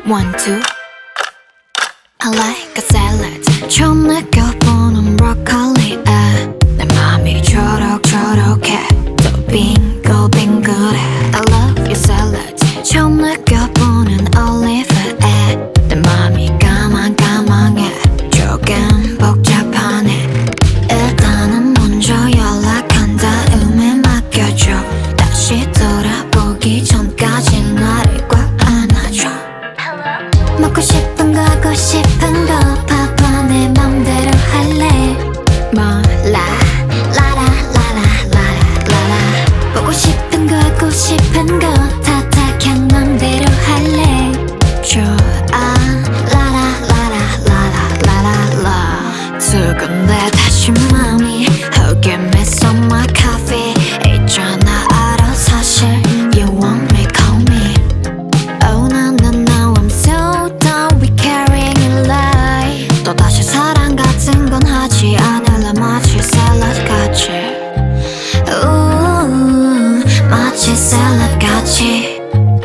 One, two. I like a salad. 처음 느껴보는 브로콜리에 내 맘이 초록초록해. 또 빙글빙글해. I love your salad. 처음 느껴보는 올리브에 내 맘이 까망까망해. 조금 복잡하네. 일단은 먼저 연락한 다음에 맡겨줘. 다시 돌아보기 전까지 나를 꽉 안아줘. 먹고 싶은 거 하고 싶은 거 봐봐 내 맘대로 할래. 몰라 라라라라라라라. 보고 싶은 거 하고 싶은 거 다 그냥 맘대로 할래. 좋아 라라라라라라라. 두근데 다시 맘이 How give me some more coffee. 있잖아 알아 사실 You want me call me. Oh no no no I'm so done with carrying it like. 또다시 사랑 같은 건 하지 않을래. 마치 샐러드 같이. 마치 샐러드 같이.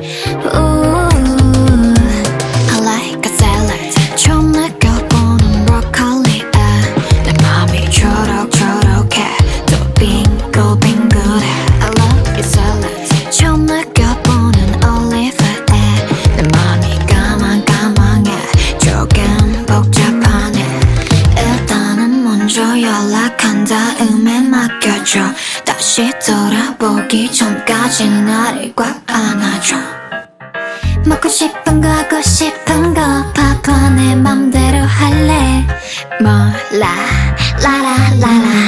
I like a salad. 처음 느껴보는 브로콜리에 내 맘이 초록초록해. 또 빙글빙글해. I love your salad. 처음 느껴보는 올리브에 내 맘이 까망까망해. 조금 복잡하네. 일단은 먼저 연락한 다음에 맡겨줘. 다시 돌아보기 전까지 나를 꽉 안아줘. 먹고 싶은 거 하고 싶은 거 봐봐 내 맘대로 할래. 몰라 라라라라